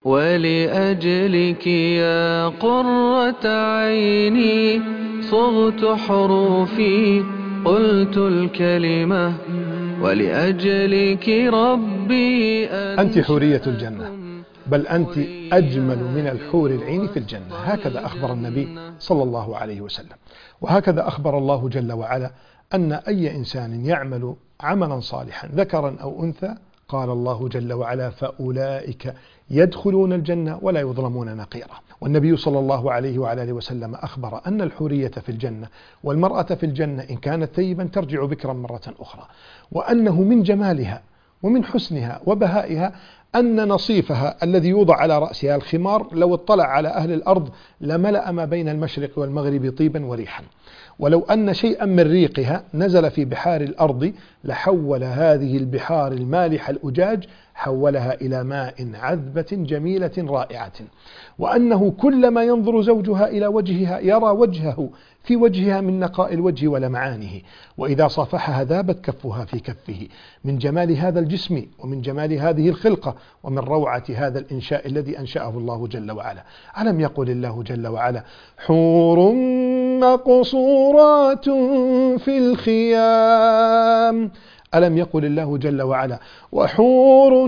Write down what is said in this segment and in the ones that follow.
ولأجلك يا قرة عيني صغت حروفي قلت الكلمة ولأجلك ربي أنت حورية الجنة، بل أنت أجمل من الحور العين في الجنة. هكذا أخبر النبي صلى الله عليه وسلم، وهكذا أخبر الله جل وعلا أن أي إنسان يعمل عملا صالحا ذكرا أو أنثى، قال الله جل وعلا: فأولئك يدخلون الجنة ولا يظلمون نقيرا. والنبي صلى الله عليه وعلى آله وسلم أخبر أن الحورية في الجنة والمرأة في الجنة إن كانت ثيبا ترجع بكرا مرة أخرى، وأنه من جمالها ومن حسنها وبهائها أن نصيفها الذي يوضع على رأسها الخمار لو اطلع على أهل الأرض لملأ ما بين المشرق والمغرب طيبا وريحا، ولو أن شيئا من ريقها نزل في بحار الأرض لحول هذه البحار المالحة الأجاج حولها إلى ماء عذبة جميلة رائعة، وأنه كلما ينظر زوجها إلى وجهها يرى وجهه في وجهها من نقاء الوجه ولمعانه، وإذا صافحها ذابت كفها في كفه من جمال هذا الجسم ومن جمال هذه الخلقة ومن روعة هذا الإنشاء الذي أنشأه الله جل وعلا. ألم يقل الله جل وعلا: حور مقصورات في الخيام؟ ألم يقل الله جل وعلا: وحور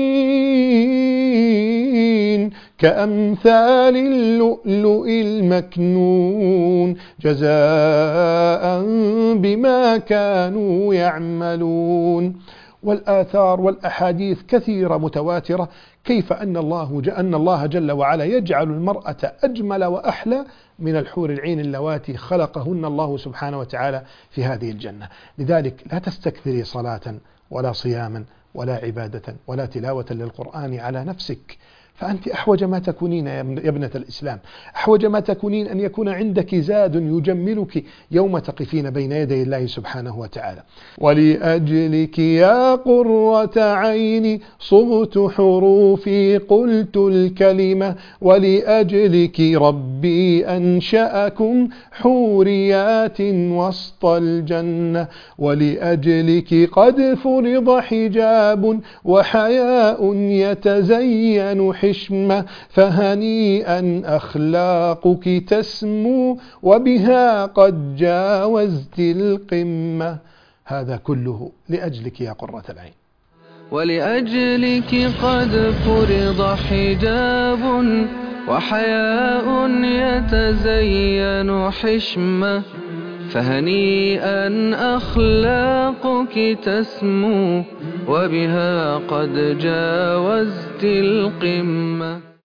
عين كأمثال اللؤلؤ المكنون جزاء بما كانوا يعملون. والآثار والأحاديث كثيرة متواترة كيف أن الله جل وعلا يجعل المرأة أجمل وأحلى من الحور العين اللواتي خلقهن الله سبحانه وتعالى في هذه الجنة. لذلك لا تستكثري صلاة ولا صياما ولا عبادة ولا تلاوة للقرآن على نفسك، فأنت أحوج ما تكونين يا ابنة الإسلام، أحوج ما تكونين أن يكون عندك زاد يجملك يوم تقفين بين يدي الله سبحانه وتعالى. ولأجلك يا قرة عيني صغت حروفي قلت الكلمة ولأجلك ربي أنشأكم حوريات وسط الجنة ولأجلك قد فرض حجاب وحياء يتزين حشمة فهنيئا أخلاقك تسمو وبها قد جاوزت القمة. هذا كله لأجلك يا قرة العين. ولأجلك قد فرض حجاب وحياء يتزين حشمة فهنيئا أخلاقك تسمو وبها قد جاوزت القمة.